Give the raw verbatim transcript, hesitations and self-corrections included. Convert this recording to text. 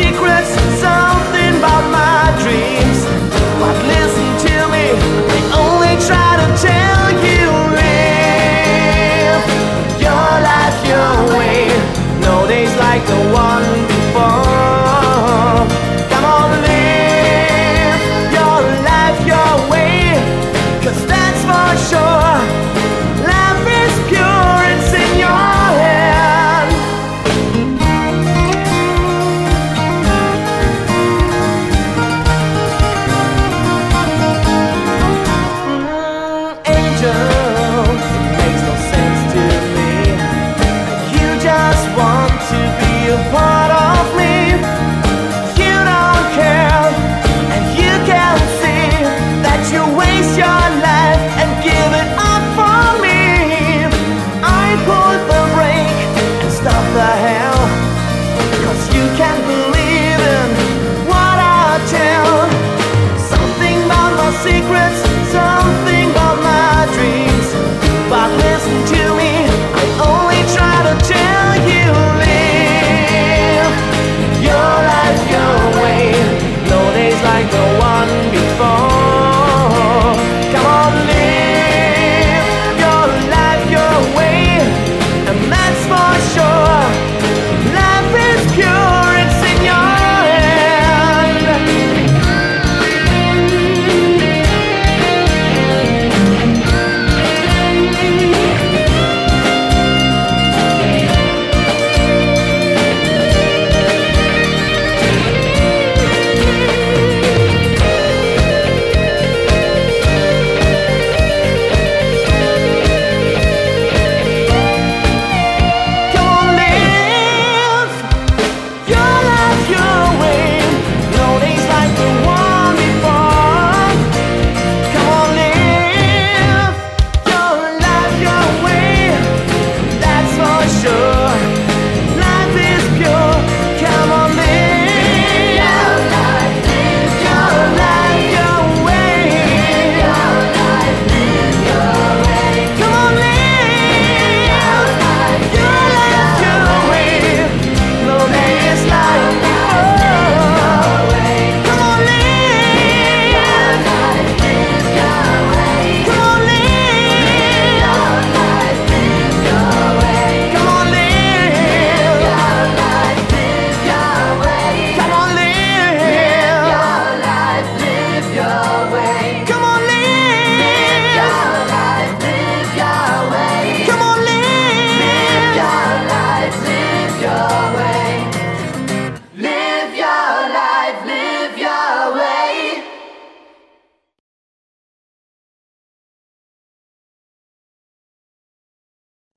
secrets, something about my dreams. But listen to me, they only try to tell you live your life your way. No days like the one before. Come on, live your life your way, 'cause that's for sure. Life is pure, it's in your hand. Mm, angel, it makes no sense to me. You just want to be a part of me. You don't care, and you can see that you waste your life and give it up for me. I put the brake and stop the hell, 'cause you can't believe